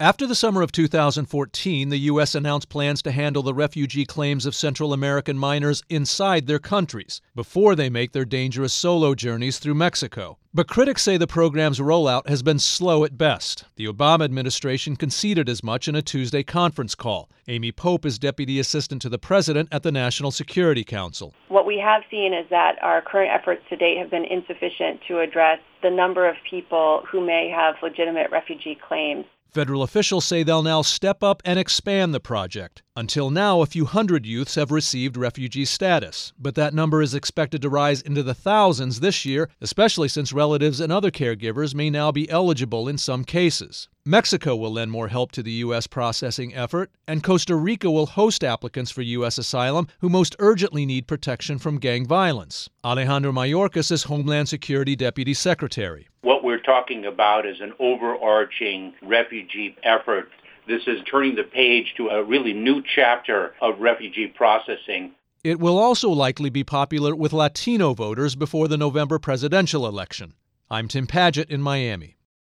After the summer of 2014, the U.S. announced plans to handle the refugee claims of Central American minors inside their countries before they make their dangerous solo journeys through Mexico. But critics say the program's rollout has been slow at best. The Obama administration conceded as much in a Tuesday conference call. Amy Pope is Deputy Assistant to the President at the National Security Council. What we have seen is that our current efforts to date have been insufficient to address the number of people who may have legitimate refugee claims. Federal officials say they'll now step up and expand the project. Until now, a few hundred youths have received refugee status, but that number is expected to rise into the thousands this year, especially since relatives and other caregivers may now be eligible in some cases. Mexico will lend more help to the U.S. processing effort, and Costa Rica will host applicants for U.S. asylum who most urgently need protection from gang violence. Alejandro Mayorkas is Homeland Security Deputy Secretary. What we're talking about is an overarching refugee effort. This is turning the page to a really new chapter of refugee processing. It will also likely be popular with Latino voters before the November presidential election. I'm Tim Padgett in Miami.